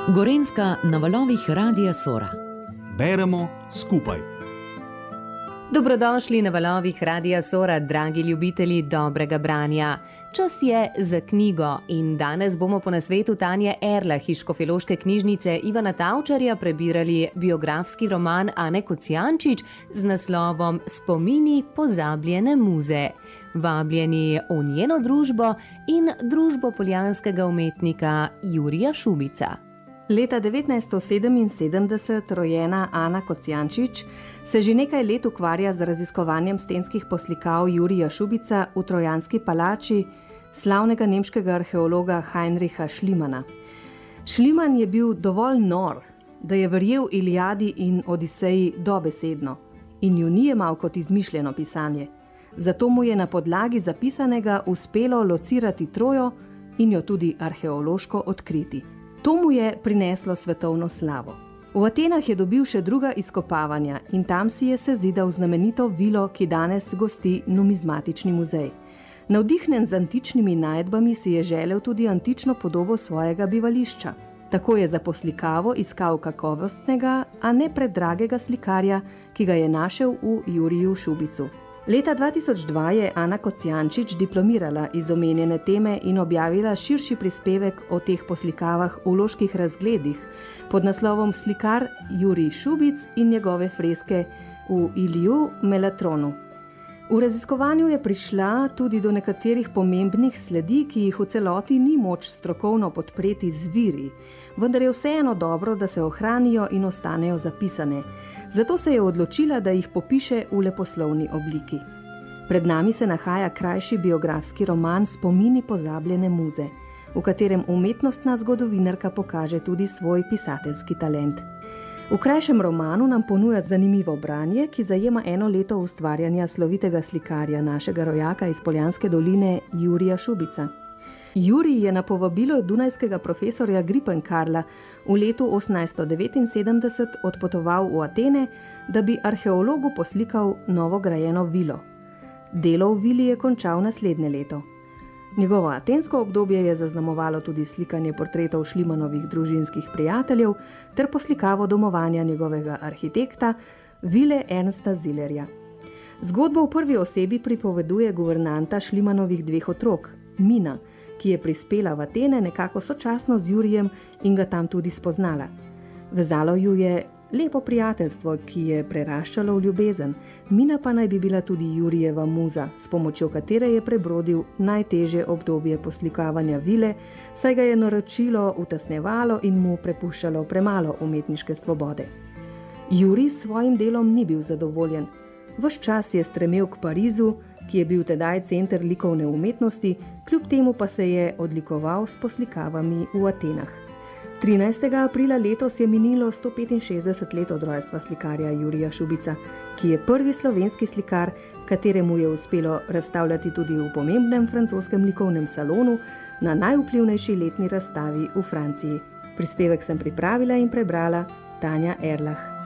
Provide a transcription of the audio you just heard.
Gorenjska na valovih Radia Sora. Beremo skupaj. Dobrodošli na valovih Radia Sora, dragi ljubitelji dobrega branja. Čas je za knjigo in danes bomo po nasvetu Tanje Erlah iz Škofjeloške knjižnice Ivana Tavčarja prebirali biografski roman Ane Kocijančič z naslovom Spomini pozabljene muze. Vabljeni v njeno družbo in družbo poljanskega umetnika Jurija Šubica. Leta 1977 rojena Ana Kocijančič se že nekaj let ukvarja z raziskovanjem stenskih poslikav Jurija Šubica v Trojanski palači slavnega nemškega arheologa Heinricha Schliemana. Schliemann je bil dovolj nor, da je verjel Iliadi in Odiseji dobesedno in ju ni jemal kot izmišljeno pisanje. Zato mu je na podlagi zapisanega uspelo locirati Trojo in jo tudi arheološko odkriti. To mu je prineslo svetovno slavo. V Atenah je dobil še druga izkopavanja in tam si je sezidal znamenito vilo, ki danes gosti numizmatični muzej. Navdihnen z antičnimi najdbami si je želel tudi antično podobo svojega bivališča. Tako je za poslikavo iskal kakovostnega, a ne predragega slikarja, ki ga je našel v Juriju Šubicu. Leta 2002 je Ana Kocijančič diplomirala iz omenjene teme in objavila širši prispevek o teh poslikavah v loških razgledih pod naslovom Slikar Jurij Šubic in njegove freske v Iliju Melatronu. V raziskovanju je prišla tudi do nekaterih pomembnih sledi, ki jih v celoti ni moč strokovno podpreti z viri, vendar je vseeno dobro, da se ohranijo in ostanejo zapisane. Zato se je odločila, da jih popiše v leposlovni obliki. Pred nami se nahaja krajši biografski roman Spomini pozabljene muze, v katerem umetnostna zgodovinarka pokaže tudi svoj pisateljski talent. V krajšem romanu nam ponuja zanimivo branje, ki zajema eno leto ustvarjanja slovitega slikarja, našega rojaka iz Poljanske doline Jurija Šubica. Jurij je na povabilo dunajskega profesorja Griepenkarla v letu 1879 odpotoval v Atene, da bi arheologu poslikal novograjeno vilo. Delo v vili je končal naslednje leto. Njegovo atensko obdobje je zaznamovalo tudi slikanje portretov Schliemannovih družinskih prijateljev ter poslikavo domovanja njegovega arhitekta, vile Ernsta Zillerja. Zgodbo v prvi osebi pripoveduje guvernanta Schliemannovih dveh otrok, Mina, ki je prispela v Atene nekako sočasno z Jurijem in ga tam tudi spoznala. Vezalo ju je lepo prijateljstvo, ki je preraščalo v ljubezen. Mina pa naj bi bila tudi Jurijeva muza, s pomočjo katere je prebrodil najtežje obdobje poslikavanja vile, saj ga je naročilo utesnjevalo in mu prepuščalo premalo umetniške svobode. Jurij s svojim delom ni bil zadovoljen. Ves čas je stremel k Parizu, ki je bil tedaj center likovne umetnosti, kljub temu pa se je odlikoval s poslikavami v Atenah. 13. aprila letos je minilo 165 let od rojstva slikarja Jurija Šubica, ki je prvi slovenski slikar, kateremu je uspelo razstavljati tudi v pomembnem francoskem likovnem salonu na najvplivnejši letni razstavi v Franciji. Prispevek sem pripravila in prebrala Tanja Erlah.